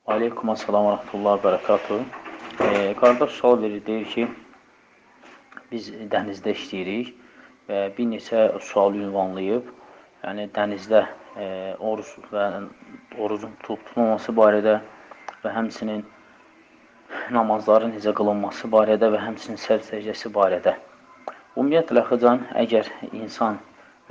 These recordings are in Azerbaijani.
Aleykum assalam və rəhmətullah və bərəkatuhu. Qardaş sual verir, deyir ki, biz dənizdə işləyirik və bir neçə sual ünvanlayıb, yəni dənizdə oruz və oruzun tutulmaması barədə və həmçinin namazların necə qılınması barədə və həmçinin sərv səcdəsi barədə. Ümumiyyətlə, xıcan, əgər insan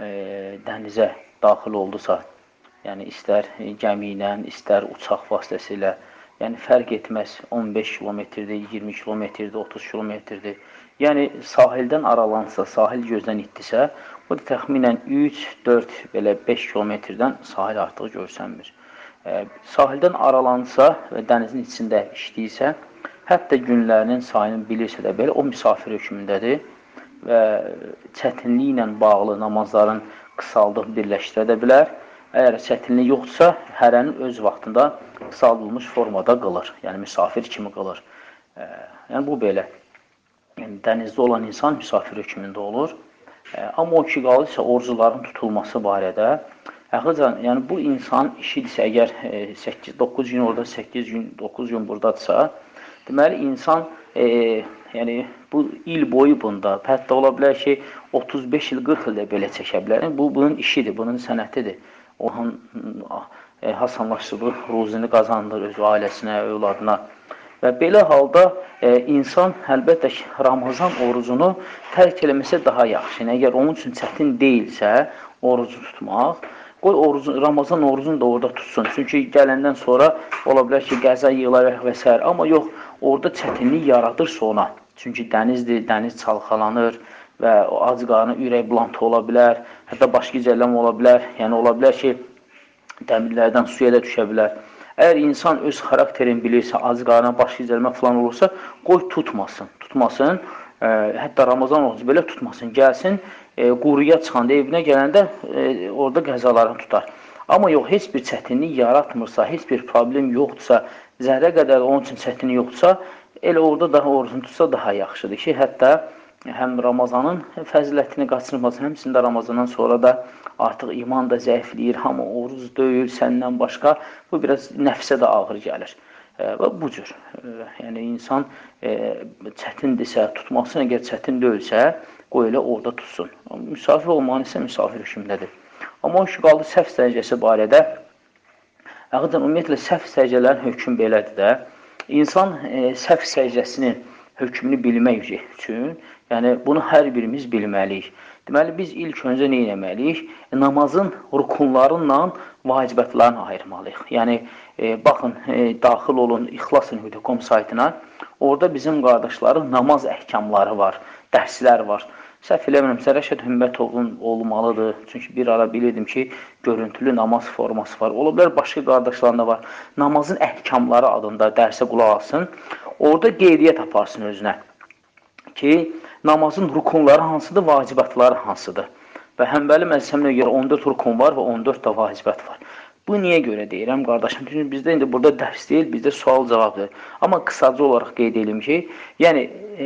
dənizə daxil oldusa, yəni istər gəmi ilə, istər uçaq vasitəsilə, yəni fərq etməz 15 kilometrdir, 20 kilometrdir, 30 kilometrdir. Yəni sahildən aralansa, sahil gözdən itdisə, bu da təxminən 3, 4, belə 5 kilometrdən sahil artıq görsənmir. Sahildən aralansa və dənizin içində işləyirsə, hətta günlərinin sayını bilirsə də belə o misafir hökmündədir və çətinliklə bağlı namazların qısaldıq birləşdirə də bilər. Əgər çətinlik yoxdursa, hərənin öz vaxtında qısaldılmış formada qılır. Yəni, misafir kimi qılır. Yəni, bu belə. Yəni, dənizdə olan insan misafir hökmündə olur. Amma o ki, qalırsa, orucuların tutulması barədə, yəni, bu insan işidirsə, əgər 9 gün orada, 8 gün, 9 gün buradadırsa, deməli, insan yəni, bu il boyu bunda, hətta ola bilər ki, 35 il, 40 ildə belə çəkə bilər. Bu, bunun işidir, bunun sənətidir. O hasanlaşdırır, ruzini qazandır öz ailəsinə, övladına. Və belə halda insan əlbəttə ki, Ramazan orucunu tərk eləməsə daha yaxşı. Yəni, əgər onun üçün çətin deyilsə, orucu tutmaq, qoy Ramazan orucunu da orada tutsun. Çünki gələndən sonra ola bilər ki, qəza yığılaraq və s. Amma yox, orada çətinlik yaradırsa ona. Çünki dənizdir, dəniz çalxalanır və ac qarnı, ürək bulantı ola bilər, hətta başqa cəlləm ola bilər, yəni ola bilər ki, dəmirlərdən suya da düşə bilər. Əgər insan öz xarakterini bilirsə, ac qarnı, başqa cəlmə falan olursa, qoy tutmasın, hətta Ramazan orucu belə tutmasın, gəlsin, quruya çıxanda, evinə gələndə orada qəzalarını tutar. Amma yox, heç bir çətinlik yaratmırsa, heç bir problem yoxdursa, zərrə qədər onun üçün çətinlik yoxdursa, elə orada daha orucunu tutsa daha yaxşıdır ki, hətta həm Ramazanın fəzilətini qaçırmasın, həmçində Ramazandan sonra da artıq iman da zəifləyir, hamı oruz deyil, səndən başqa, bu biraz nəfsə də ağır gəlir. Və bu cür, yəni insan çətindirsə, tutmasın, əgər çətin deyilsə, qoy elə orada tutsun. Misafir olmanı isə misafir hökmündədir. Amma o ki, qaldı səhv səcdəsi barədə, ümumiyyətlə, səhv səcdələrin hökmü belədir də, insan səhv səcdəsinin hökmünü bilmək üçün, yəni bunu hər birimiz bilməliyik. Deməli, biz ilk öncə nə etməliyik? Namazın rukunlarıyla vacibətlərini ayırmalıyıq. Yəni, baxın, daxil olun ixlasın.com saytına, orada bizim qardaşların namaz əhkamları var, dərslər var. Səhv eləmirəmsə, Rəşad Hümmətovun olmalıdır. Çünki bir ara bilirdim ki, görüntülü namaz forması var. Ola bilər, başqa qardaşlarında var. Namazın əhkamları adında dərsə qulaq alsın. Orada qeydiyyat aparsın özünə ki, namazın rukunları hansıdır, vacibatları hansıdır. Və Həmbəli məzhəbinə görə 14 rukun var və 14 da vacibət var. Bu niyə görə deyirəm, qardaşım? Çünki bizdə indi burada dərs deyil, bizdə sual-cavabdır. Amma qısaca olaraq qeyd edelim ki, yəni,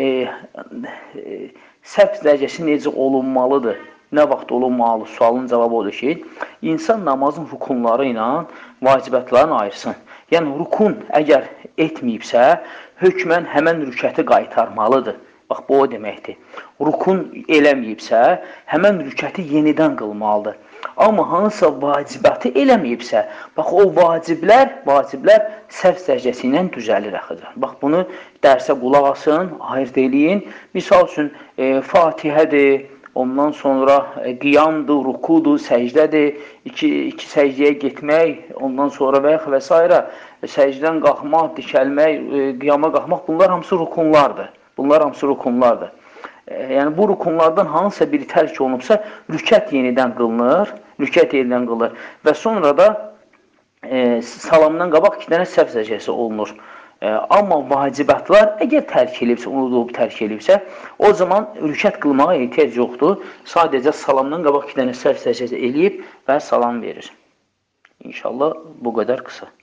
səhv səcdəsi necə olunmalıdır, nə vaxt olunmalı, sualın cavabı odur ki, insan namazın rukunları ilə vacibətlərini ayırsın. Yəni, rukun əgər etməyibsə, hökmən həmən rükəti qaytarmalıdır. Bax, bu o deməkdir. Rukun eləməyibsə, həmən rükəti yenidən qılmalıdır. Amma hansısa vacibəti eləməyibsə, bax, o vaciblər səhv səcdəsi ilə düzəlir əxıca. Bax, bunu dərsə qulaq asın, ayırt eləyin. Misal üçün, Fatihədir, ondan sonra qiyamdır, rukudur, səcdədir, iki səcdəyə getmək, ondan sonra və s. Səcdən qalxmaq, dikəlmək, qiyama qalxmaq, bunlar hamısı rukunlardır. Yəni, bu rukunlardan hansısa biri tərk olunubsa, rükət yenidən qılınır və sonra da salamdan qabaq 2 dənə səhv səcdəsi olunur. Amma vacibətlər, əgər tərk edibsə, unudulub tərk edibsə, o zaman rükət qılmağa ehtiyac yoxdur. Sadəcə salamdan qabaq 2 dənə səhv səcdəsi eləyib və salam verir. İnşallah bu qədər qısa.